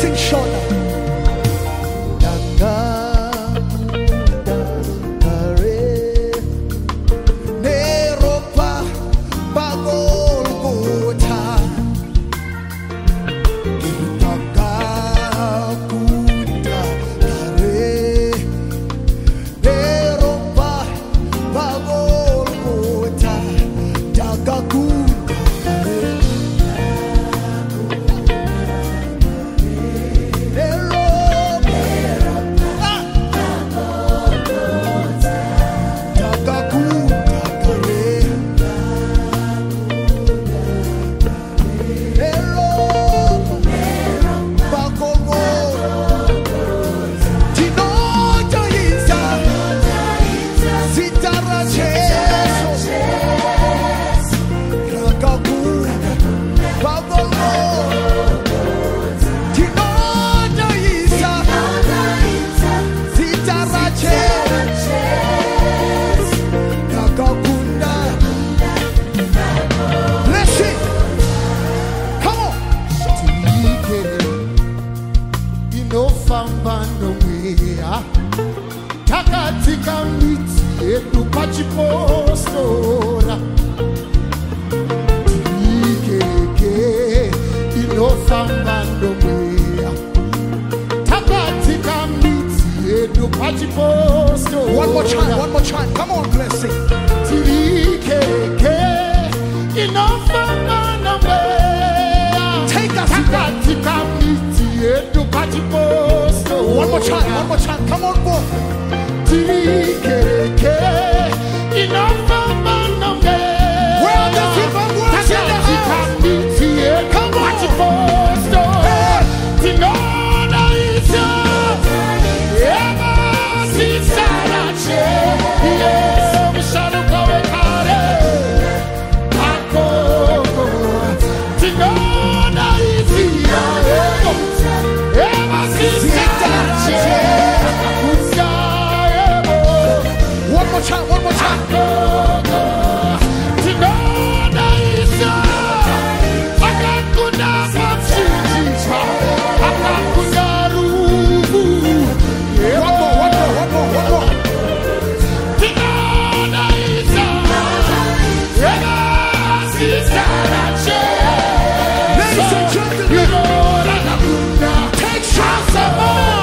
sing shorter. Takatika miti edu pachipostora Ikeke inofamba ndomweya Takatika miti edu pachipostora One more time, come on, blessing. Ikeke inofamba ndomweya Takatika miti edu pachipostora One more time, come on, boy. Where are the people worship in the house? Come on. One more time. Ladies and gentlemen, take shots of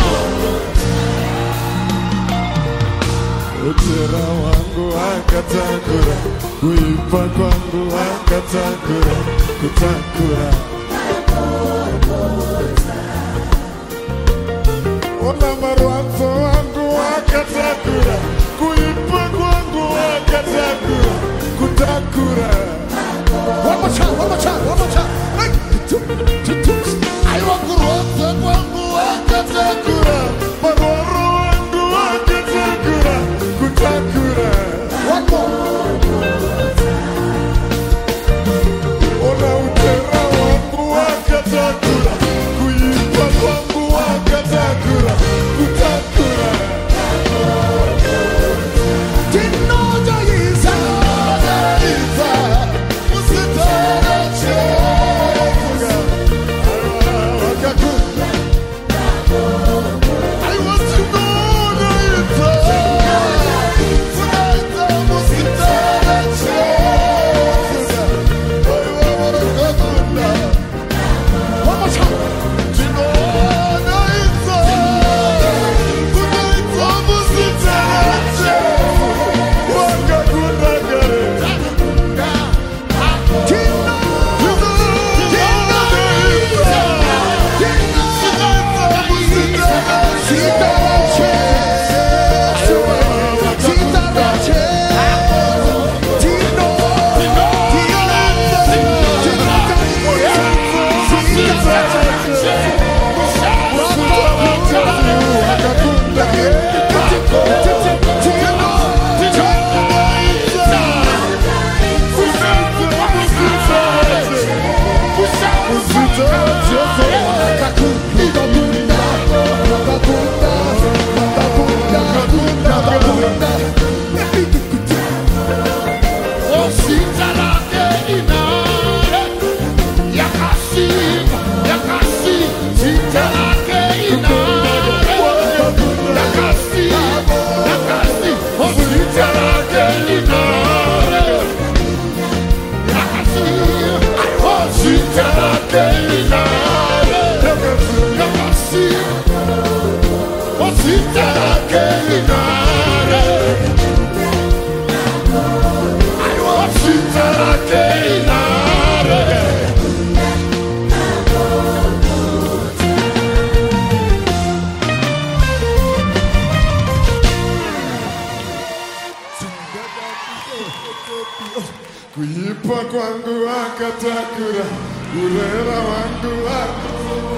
Utira wangu akatakura, kuipa kwangu akatakura, kutakura. Ona marwanzo wangu akatakura, kuipa kwangu akatakura, kutakura. one more time. Aiwa kurwanzo wangu akatakura, marwaro wangu akatakura, kutakura. One more. Ona utera wangu akatakura, kuipa kwangu akatakura, kutakura. Yakasi, kuipa kwangu akatakura, urera wangu